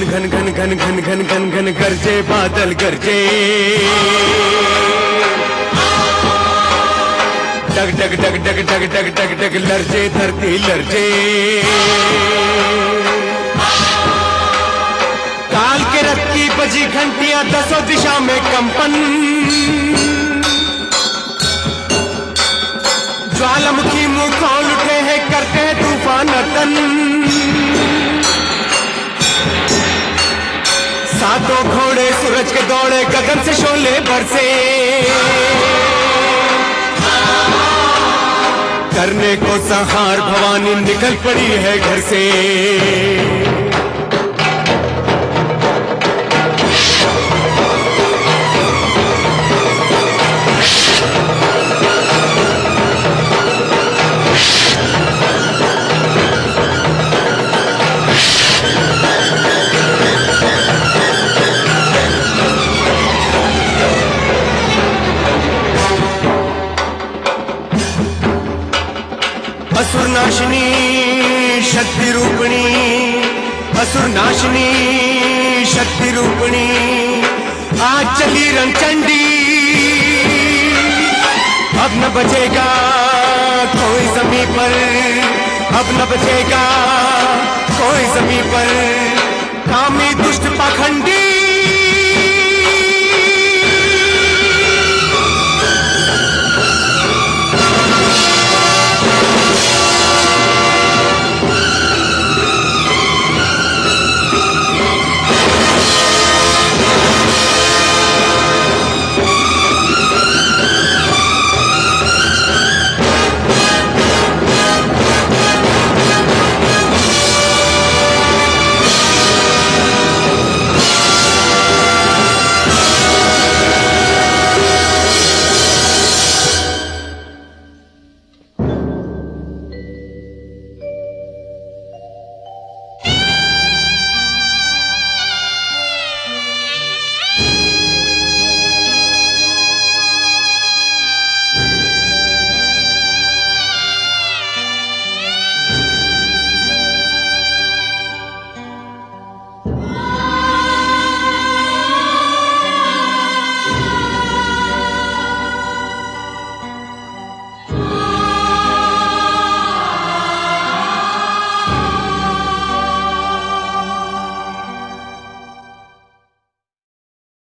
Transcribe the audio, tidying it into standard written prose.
घन घन घन घन घन घन घन घन गरजे बादल गरजे, डग डग डग डग डग डग डग डग लरजे धरती लरजे। काल के रथ की बजी घंटियां दसों दिशा में कंपन, ज्वालामुखी मुंह खोल उठे हैं करते हैं तूफान नर्तन। सातों घोड़े सूरज के दौड़े गगन से शोले बरसे, करने को संहार भवानी निकल पड़ी है घर से। असुर नाशिनी शक्ति रूपिणी, असुर नाशिनी शक्ति रूपिणी, आज चली रणचंडी। अब न बचेगा कोई ज़मीं पर, अब न बचेगा कोई ज़मीं पर, कामी दुष्ट पाखंडी।